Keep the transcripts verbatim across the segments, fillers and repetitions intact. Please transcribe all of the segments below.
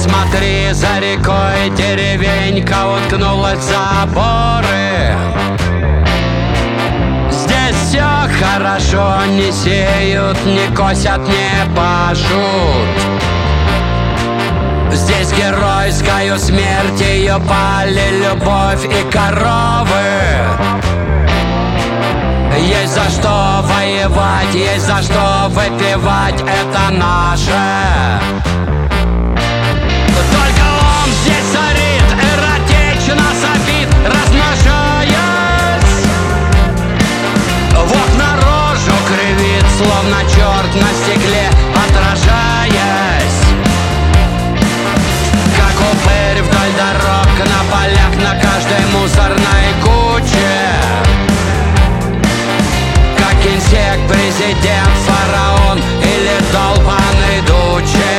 смотри, за рекой деревенька уткнулась в заборы. Здесь все хорошо, не сеют, не косят, не пашут. Здесь геройскую смерть ее пали любовь и коровы. Есть за что воевать, есть за что выпивать, это наше. Только он здесь царит, эротично сопит, размножаясь. В окна рожу кривит, словно черт на стекле, отражаясь. Как упырь вдоль дорог, на полях, на каждой мусорной куче. Как инсект, президент, фараон или долбаный дуче.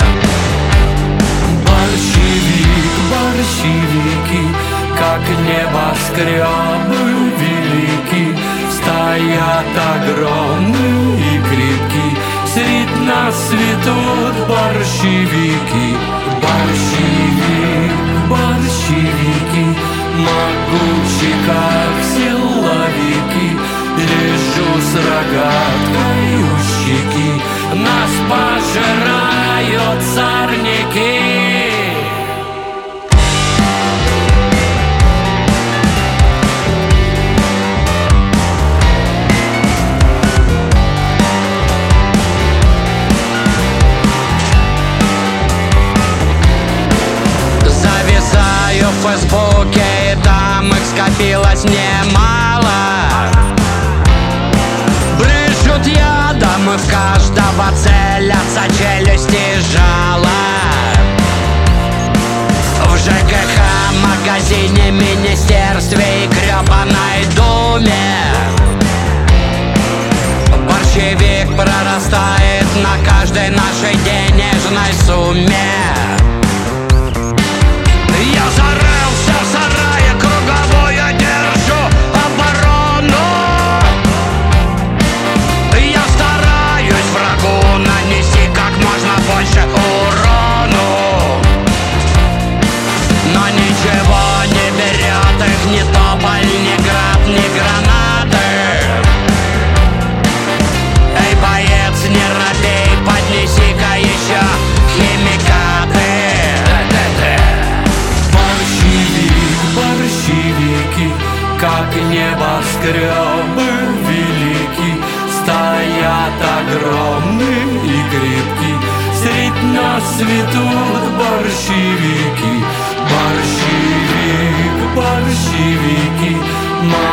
Борщевик, борщевики, как небоскребы велики, стоят огромные и крепкие, средь нас цветут борщевики. Борщевик, борщевики, могучий, как силовики, лежу с рогаткой у щеки, нас пожирают сорняки. Зависаю в Фейсбуке, и там их скопилось немало. Брызжут ядом, и в каждого целятся челюсти жало. В ЖКХ, магазине, министерстве и гребаной думе борщевик прорастает на каждой нашей денежной сумме. Я зарылся в сарае, круговую держу оборону. Я стараюсь врагу нанести как можно больше урону. Но ничего не берет их ни тополь, ни град, ни гранаты. Эй, боец, не робей, поднеси-ка еще химикаты. Борщевики, как небоскребы велики, стоят огромные и крепкие, средь нас цветут борщевики. Борщевик, борщевики,